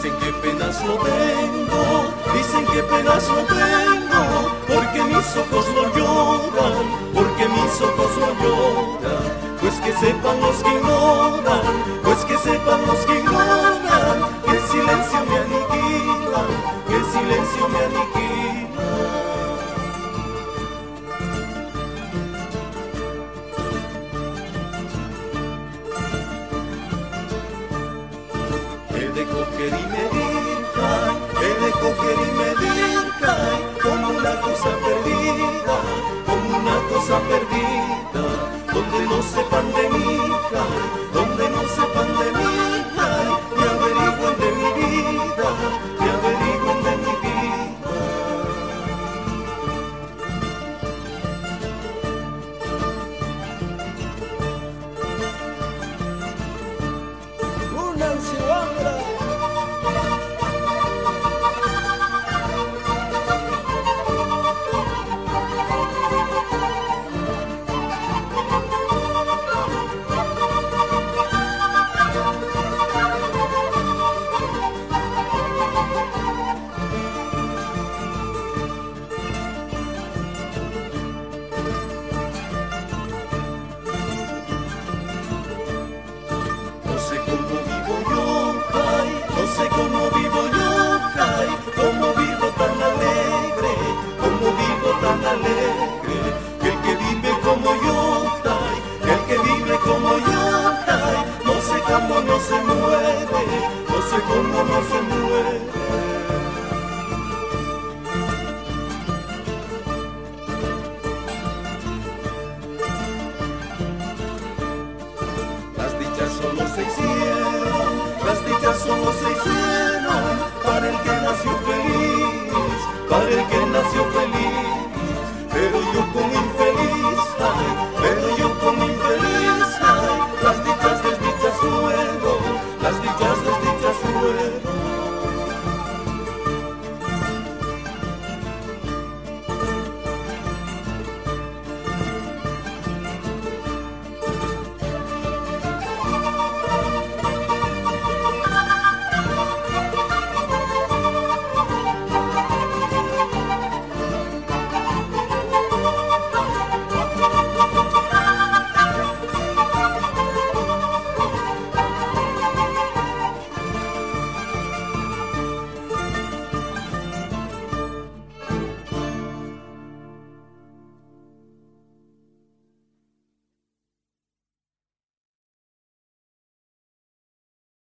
Dicen que penas no tengo, dicen que penas no tengo, porque mis ojos no lloran, porque mis ojos no lloran. Pues que sepan los que ignoran, pues que sepan los que ignoran, que el silencio me aniquila, que el silencio me aniquila. He de coger y medir, he de coger y medir.